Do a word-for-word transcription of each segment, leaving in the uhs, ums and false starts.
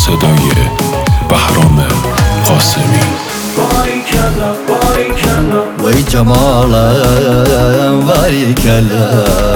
صدای بهرام قاسمی. وی جمالم باریکلا،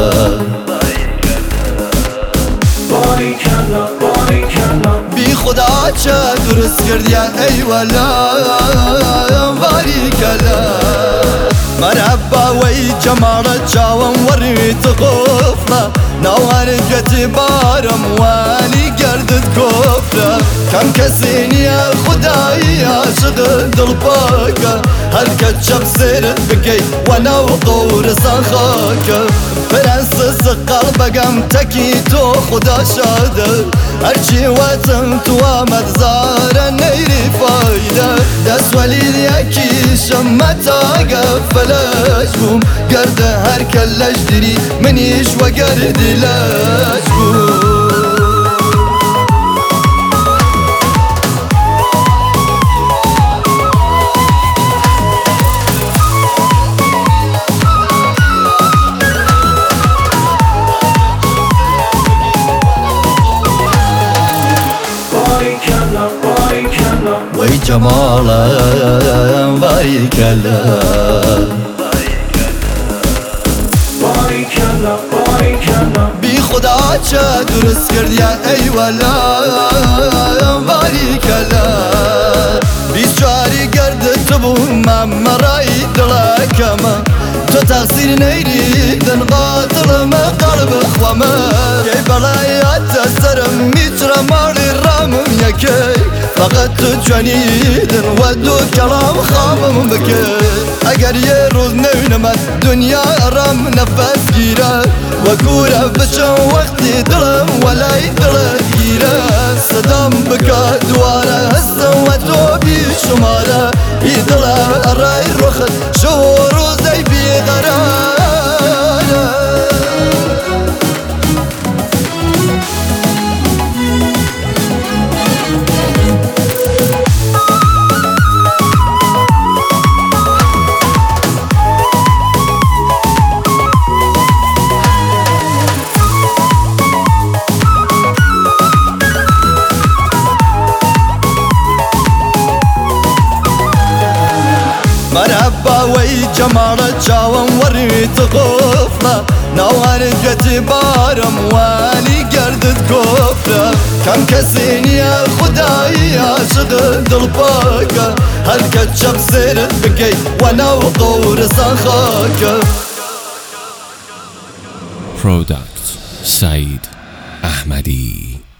بی خدا چه درست کردی ای ولا باریکلا. مرحبا وی جمالت چاوم ورید غفله، نوارگتی بارم والی گردت کفله. کم کسی نیا خدایی عاشق دل پاکه، هر که چپ سرت بگی و نو قورسان خاکه. پرنسس قلبگم تکی تو خدا شاده، هرچی وطن تو آمد زاره نیری فایده. دست ولید یکی شمتا قفلش بوم، گرده هر کلش دیری منیش و گردی لش بوم. وی جمالم باریکلا، بی خدا چه درست کردی ای ولا باریکلا. بیست چاری گردت بوم مرایی دلکمه، تو تقصیر نیریدن قاتلم قلب خوامه. کی بلایت سرم میچرم مالی رامم یکی، فقط تو جوانیدن و دو کلام خامم بکر. اگر یه روز نوینمت دنیا رام نفس گیره، و گوره بچم وقتی دلم ولای دلت گیره. صدام بکر دواره هستم و تو بی شماره، بی دله ارای رخت شو روزی بی قراره. مرحبا وی جمالت چاوم ورید غفله، نوارگتی بارم والی گردت کفله. کم کسی نیا خدایی عاشق دل پاکه، هر که چپ سرت بگی و نو قورسان خاکه. پروداکت سعید احمدی.